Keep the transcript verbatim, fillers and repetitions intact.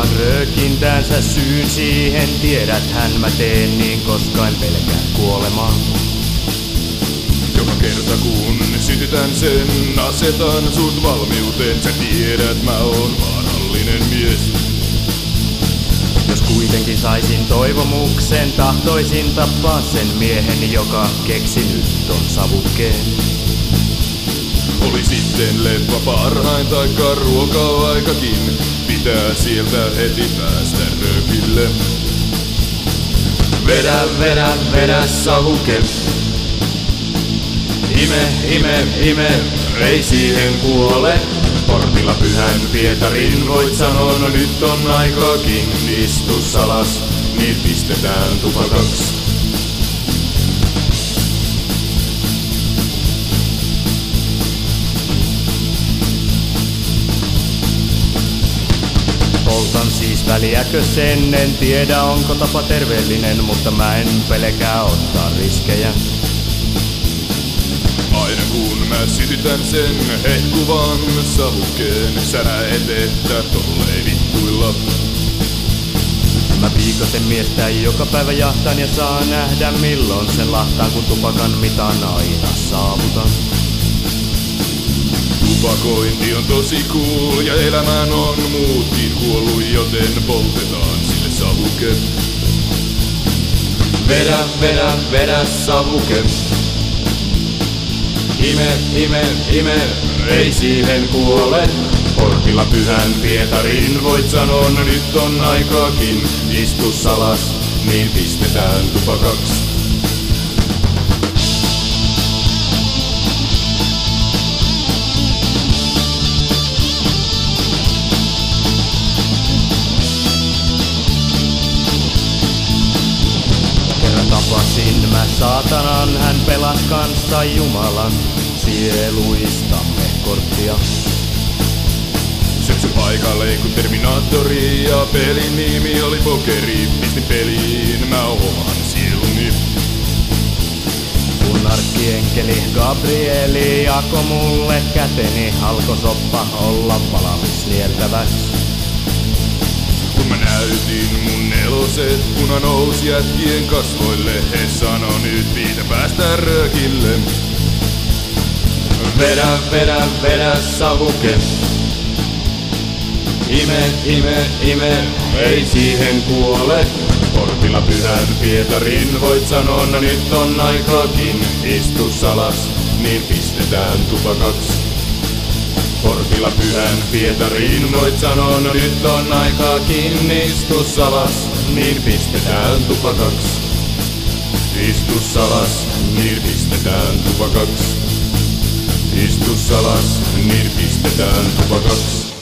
Arvaan röökintäänsä syyn siihen, tiedäthän mä teen niin, koska en pelkää kuolemaa. Joka kerta kun sytytän sen, asetan sut valmiuteen. Sä tiedät, mä oon vaarallinen mies. Jos kuitenkin saisin toivomuksen, tahtoisin tappaa sen miehen, joka keksi nyt ton savukkeen. Oli sitten leppä parhain taikka ruoka-aikakin, pitää sieltä heti päästä röökille. Vedä, vedä, vedä savuke. Ime, ime, ime, ei siihen kuole. Portilla Pyhän Pietarin voit sanoa, no nyt on aikakin. Istus alas, niin pistetään tupakaks. Poltan siis väliäkö sen, en tiedä onko tapa terveellinen, mutta mä en pelkää ottaa riskejä. Aina kun mä sytytän sen hehkuvan savukkeen, sä näet, että tolleen vittuilla. Mä viikoten miestä joka päivä jahtaan ja saa nähdä milloin sen lahtaan, kun tupakan mitan aina saavutan. Tupakointi on tosi cool ja elämään on muutkin kuollut, joten poltetaan sille savuke. Vedä, vedä, vedä savuke. Ime, ime, ime, ei siihen kuole. Portilla Pyhän Pietarin voit sanoa, no nyt on aikakin. Istus alas, niin pistetään tupakaks. Tapasin mä saatanan, hän pelas kanssa Jumalan sieluistamme korttia. Syksy paikalle kun Terminaattori ja pelin nimi oli pokeri. Pistin peliin mä oman sieluni. Kun arkkienkeli Gabrieli jako mulle käteni, alkoi soppa olla valmis nieltäväks. Kun mä näytin mun neloset punanous jätkien kasvoille, he sano nyt viitä päästä röökille. Vedä, vedä, vedä savuke. Ime, ime, ime, ei siihen kuole. Portilla Pyhän Pietarin voit sanoa, no nyt on aikakin. Istus alas, niin pistetään tupakaks. Portilla Pyhän Pietarin voit sanoa, no nyt on aikakin. Istus alas, niin pistetään tupakaks. Istus alas, niin pistetään tupakaks. Istus alas, niin pistetään tupakaks.